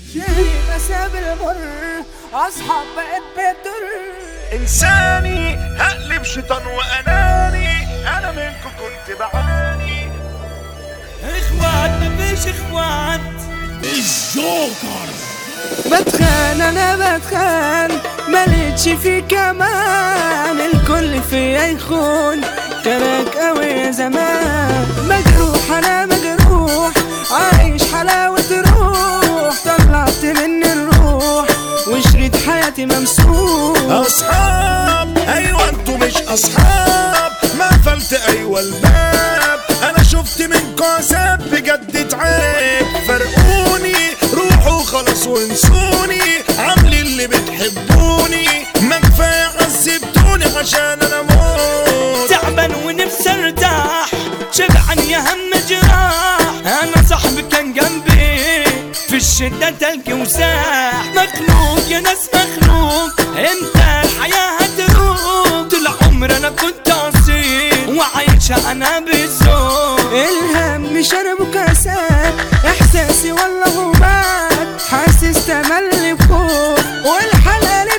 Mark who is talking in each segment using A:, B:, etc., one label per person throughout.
A: شايف اساب المر اصحاب بقت بتر.
B: انساني هقلب شيطان واناني، انا منكم كنت بعاني.
C: اخوات مفيش اخوات.
D: الجوكر
A: بتخان انا بتخان ملقتش في كمان، الكل فيا يخون كراك قوي يا زمان. مجروح انا مجروح عايش حلاوة روح، طلعت مني الروح وشريط حياتي ممسوح.
B: اصحاب ايوه انتوا مش اصحاب، ما قفلت ايوه الباب. انا شفت منكم عذاب بجد تعب، فرقوني روحوا خلاص وانسوني. عاملين اللي بتحبوني، ما كفايه عذبتوني عشان انا موت.
C: تعبان ونفسي ارتاح، شبعان يا هم جراح. انا صاحبي كان جنبي في الشدة تلقي وساح. مخلوق يا ناس مخلوق، امتى الحياة هتروق؟ طول عمري انا كنت اصيل وعايشة انا بالذوق.
A: الهم شرب كاسات احساسي والله مات، حاسس تملي بخوف والحلال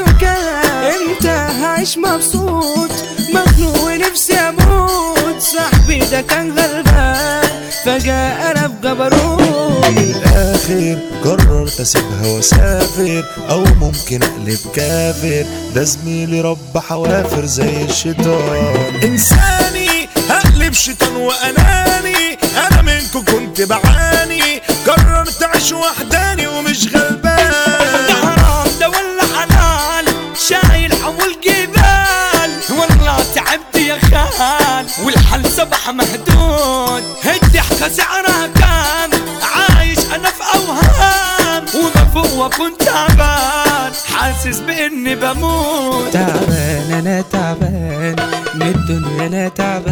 A: بسكات. امتى هعيش مبسوط مخنوق ونفسي اموت؟ صاحبي ده كان غلبان فجأة انا بجبروت.
B: من الاخر قررت اسيبها واسافر، او ممكن اقلب كافر. ده زميلي رب حوافر زي الشيطان. انساني هقلب شيطان واناني، انا منكم كنت بعاني. قررت اعيش وحداني ومش غلبان.
C: ده حرام ده ولا حلال؟ شايل حمول جبال، والله تعبت يا خال والحل صبح مهدود. الضحكة سعرها كام؟ عايش انا في اوهام ومفوق وكنت تعبان، حاسس باني بموت.
A: تعبان انا تعبان من الدنيا، انا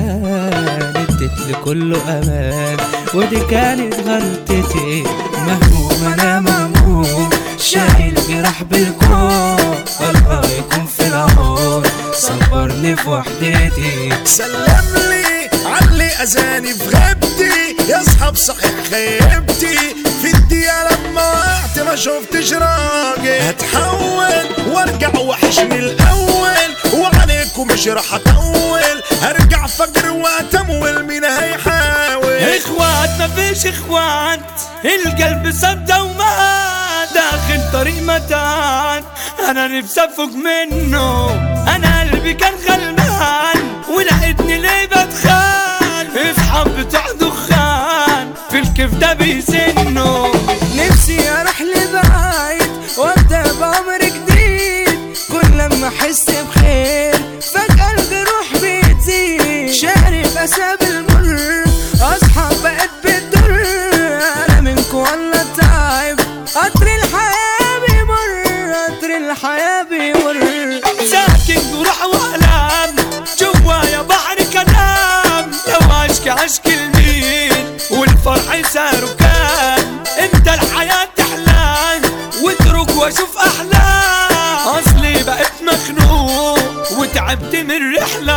A: تعبان اديت لكله امان ودي كانت غلطتي. مهموم انا مهموم شايل جراح بالكون، الله يكون في العون صبرني في وحدتي.
B: سلم لي علي اذاني في غيبتي، يا اصحاب صحيح خيبتي. في الدقيقة لما وقعت ما شفتش راجل، هتحول وارجع وحش من الاول. وعليكم مش راح اطول، هرجع فجر واتمول. مين هيحاول؟
C: اخوات مفيش اخوات، القلب صدى ومات. داخل طريق متان انا نفسي افوق منه. انا قلبي كان غلبان ولقيتني ليه بتخان. اصحاب بتوع دخان في الكيف ده بيزنوا.
A: نفسي اروح لبعيد وابدا بعمر جديد، كل لما احس بخير فجأة الجروح بتزيد. شارب اساب المر اصحاب بقت بتضر، انا منكم والله تعب. قطر الحياة بيمر، قطر الحياة بيمر.
C: ساكن جروح والام جوايا بحر كلام. لو اشكي لمين والفرح ساره كان؟ امتى الحياة تحلى واترك واشوف احلام؟ اصلي بقيت مخنوق وتعبت من الرحلة.